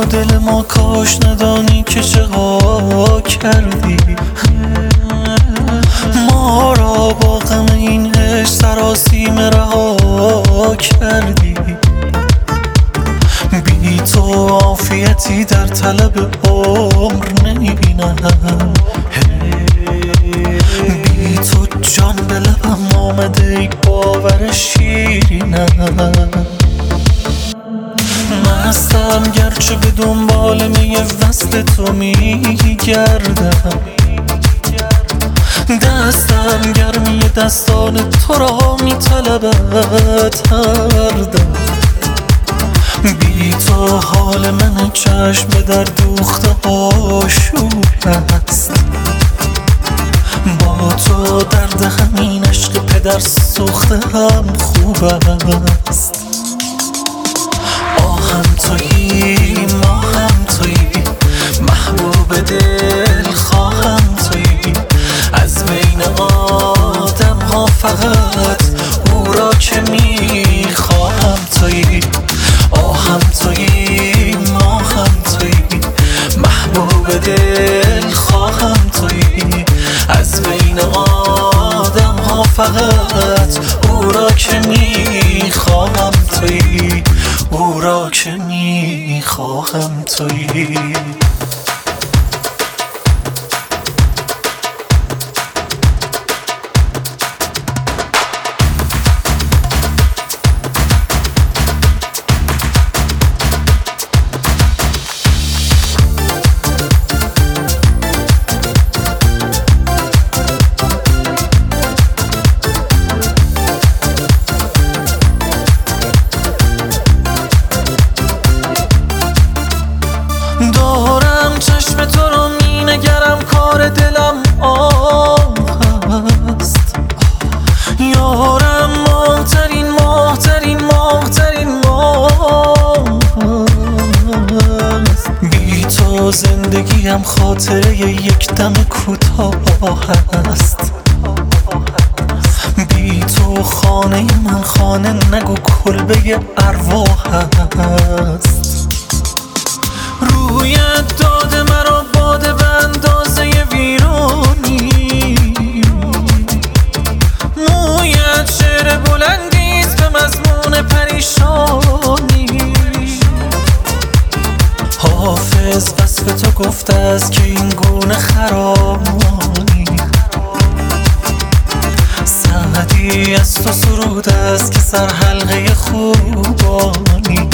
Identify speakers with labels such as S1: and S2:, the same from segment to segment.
S1: دل ما کاش ندانی که چقا کردی ما را با غم این عشق سراسیمه رها کردی بی تو عافیتی در طلب عمر نمیبینم بی تو جان به لبم آمده ای باور شیرینم مستم گرچه به دنبال می وصل تو میگردم دستم گرمی دستان تو را میطلبد هر دم بی تو حال من چشم در دوخته آشوب است با تو درد همین عشق پدر سوخته هم خوب است آهم تویی ماهم تویی محبوب دل خواهم تویی از بین آدم ها فقط او را که میخواهم تویی آهم تویی ماهم تویی محبوب دل خواهم تویی از بین آدم ها فقط او را که میخواهم تویی او را که میخواهم تویی دارم چشم تو رو می نگرم کار دلم آه هست یارم ماهترین ماهترین ماهترین ماه هست بی تو زندگیم خاطره یک دم کوتاه هست بی تو خانه من خانه نگو کلبه ارواح هست رویت داده مرا باده به اندازه ویرانی مویت شعر بلندیست به مضمون پریشانی حافظ وصف تو گفته است که این گونه خرامی سعدی از تو سرود است که سر حلقه خوبانی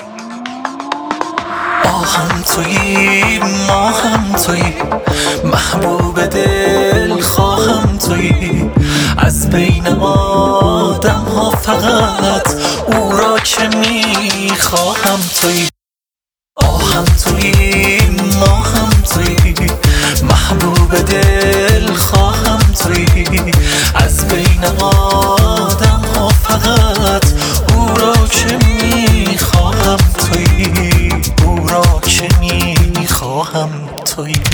S1: آهم تویی ماهم تویی محبوب دل خواهم تویی از بین آدم ها فقط او را که میخواهم تویی آهم تویی ماهم تویی محبوب دل خواهم تویی از بین آدم ها فقط او را که میخواهم تویی او را که میخواهم تویی